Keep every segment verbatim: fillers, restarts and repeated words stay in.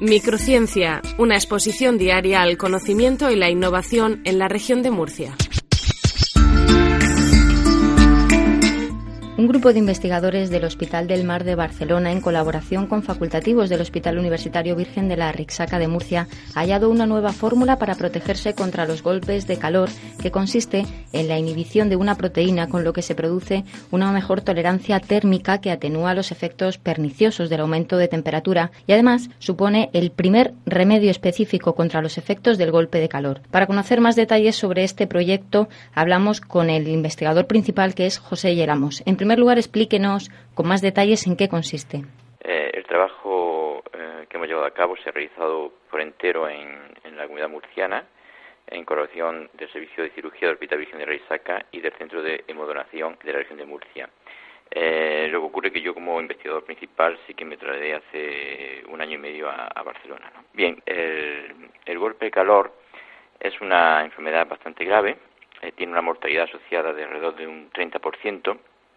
Microciencia, una exposición diaria al conocimiento y la innovación en la región de Murcia. Un grupo de investigadores del Hospital del Mar de Barcelona, en colaboración con facultativos del Hospital Universitario Virgen de la Rixaca de Murcia, ha hallado una nueva fórmula para protegerse contra los golpes de calor, que consiste en la inhibición de una proteína, con lo que se produce una mejor tolerancia térmica que atenúa los efectos perniciosos del aumento de temperatura y además supone el primer remedio específico contra los efectos del golpe de calor. Para conocer más detalles sobre este proyecto, hablamos con el investigador principal, que es José Lleramos. En primer lugar, explíquenos con más detalles en qué consiste. Eh, el trabajo eh, que hemos llevado a cabo se ha realizado por entero en, en la comunidad murciana, en colaboración del Servicio de Cirugía del Hospital Virgen de Rixaca y del Centro de Hemodonación de la región de Murcia. Eh, lo que ocurre es que yo, como investigador principal, sí que me trasladé hace un año y medio a, a Barcelona, ¿no? Bien, el, el golpe de calor es una enfermedad bastante grave, eh, tiene una mortalidad asociada de alrededor de un treinta por ciento,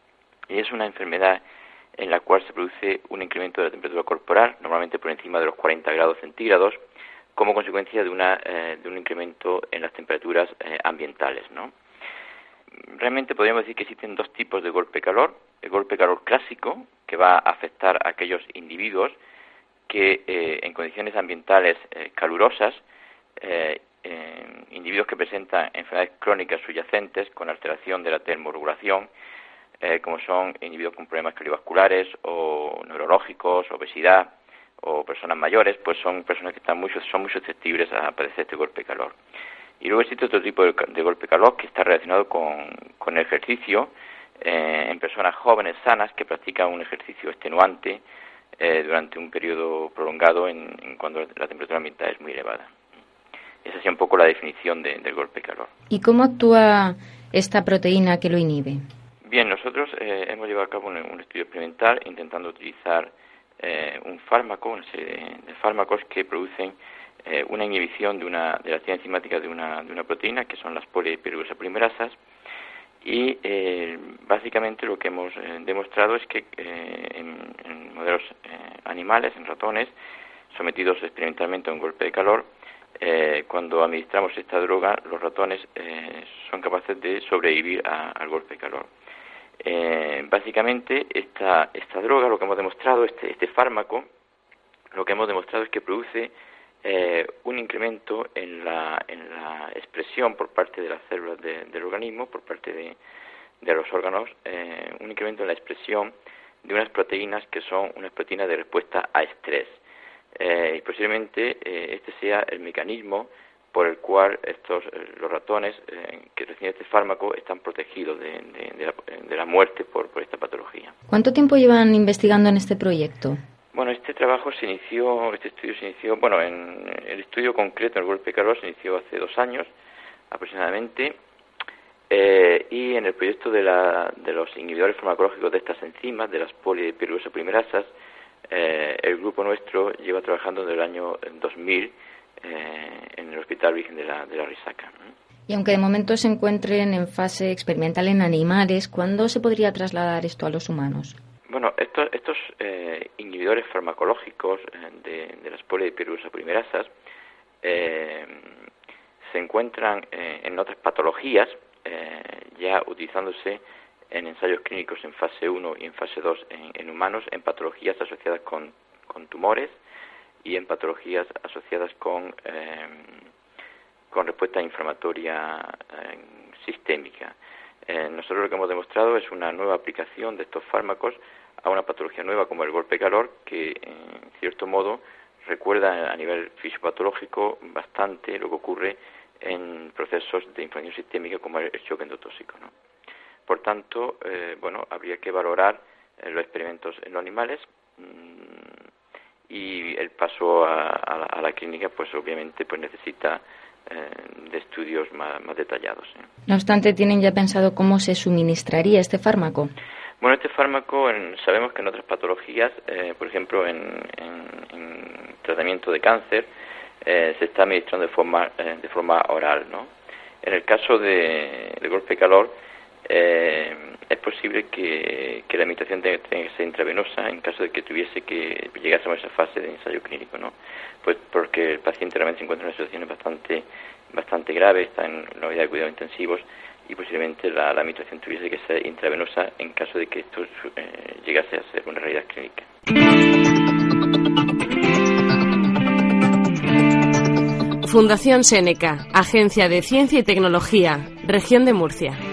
y es una enfermedad en la cual se produce un incremento de la temperatura corporal, normalmente por encima de los cuarenta grados centígrados, como consecuencia de, una, eh, de un incremento en las temperaturas eh, ambientales, ¿no? Realmente podríamos decir que existen dos tipos de golpe de calor. El golpe de calor clásico, que va a afectar a aquellos individuos que eh, en condiciones ambientales eh, calurosas, eh, eh, individuos que presentan enfermedades crónicas subyacentes con alteración de la termorregulación, Eh, como son individuos con problemas cardiovasculares o neurológicos, obesidad o personas mayores, pues son personas que están muy, son muy susceptibles a padecer este golpe de calor. Y luego existe otro tipo de, de golpe de calor que está relacionado con, con el ejercicio eh, en personas jóvenes sanas que practican un ejercicio extenuante eh, durante un periodo prolongado en, en cuando la temperatura ambiental es muy elevada. Esa es un poco la definición de, del golpe de calor. ¿Y cómo actúa esta proteína que lo inhibe? Bien, nosotros eh, hemos llevado a cabo un, un estudio experimental intentando utilizar eh, un fármaco, una serie de, de fármacos que producen eh, una inhibición de una de la actividad enzimática de una de una proteína, que son las polipiruvasapolimerasas, y eh, básicamente lo que hemos eh, demostrado es que eh, en, en modelos eh, animales, en ratones, sometidos experimentalmente a un golpe de calor, eh, cuando administramos esta droga, los ratones eh, son capaces de sobrevivir a, al golpe de calor. Eh, básicamente esta esta droga, lo que hemos demostrado, este este fármaco, lo que hemos demostrado es que produce eh, un incremento en la en la expresión por parte de las células de, del organismo, por parte de, de los órganos, eh, un incremento en la expresión de unas proteínas que son unas proteínas de respuesta a estrés. Eh, y posiblemente eh, este sea el mecanismo por el cual estos los ratones eh, que reciben este fármaco están protegidos de, de, de, la, de la muerte por, por esta patología. ¿Cuánto tiempo llevan investigando en este proyecto? Bueno, este trabajo se inició, este estudio se inició, bueno, en el estudio concreto del golpe de calor se inició hace dos años aproximadamente, eh, y en el proyecto de, la, de los inhibidores farmacológicos de estas enzimas, de las polipiruvasapolimerasas, eh, el grupo nuestro lleva trabajando desde el año dos mil Eh, en el Hospital Virgen de la, de la Rixaca. Y aunque de momento se encuentren en fase experimental en animales, ¿cuándo se podría trasladar esto a los humanos? Bueno, estos, estos eh, inhibidores farmacológicos eh, de, de las polipiruvasapolimerasas eh, se encuentran eh, en otras patologías, eh, ya utilizándose en ensayos clínicos en fase uno y en fase dos en, en humanos, en patologías asociadas con, con tumores, y en patologías asociadas con eh, con respuesta inflamatoria eh, sistémica. Eh, nosotros lo que hemos demostrado es una nueva aplicación de estos fármacos a una patología nueva como el golpe de calor, que en cierto modo recuerda a nivel fisiopatológico bastante lo que ocurre en procesos de inflamación sistémica como el shock endotóxico, ¿no? Por tanto, eh, bueno, habría que valorar eh, los experimentos en los animales, mmm, y el paso a, a, la, a la clínica, pues obviamente pues necesita eh, de estudios más, más detallados. ¿eh? No obstante, ¿tienen ya pensado cómo se suministraría este fármaco? Bueno, este fármaco en, sabemos que en otras patologías, eh, por ejemplo en, en, en tratamiento de cáncer, eh, se está administrando de forma eh, de forma oral, ¿no? En el caso de, de golpe de calor, eh, es posible que, que la administración tenga, tenga que ser intravenosa en caso de que tuviese que llegásemos a esa fase de ensayo clínico, ¿no? Pues porque el paciente realmente se encuentra en una situación bastante bastante grave, está en la unidad de cuidados intensivos y posiblemente la, la administración tuviese que ser intravenosa en caso de que esto eh, llegase a ser una realidad clínica. Fundación Seneca, Agencia de Ciencia y Tecnología, Región de Murcia.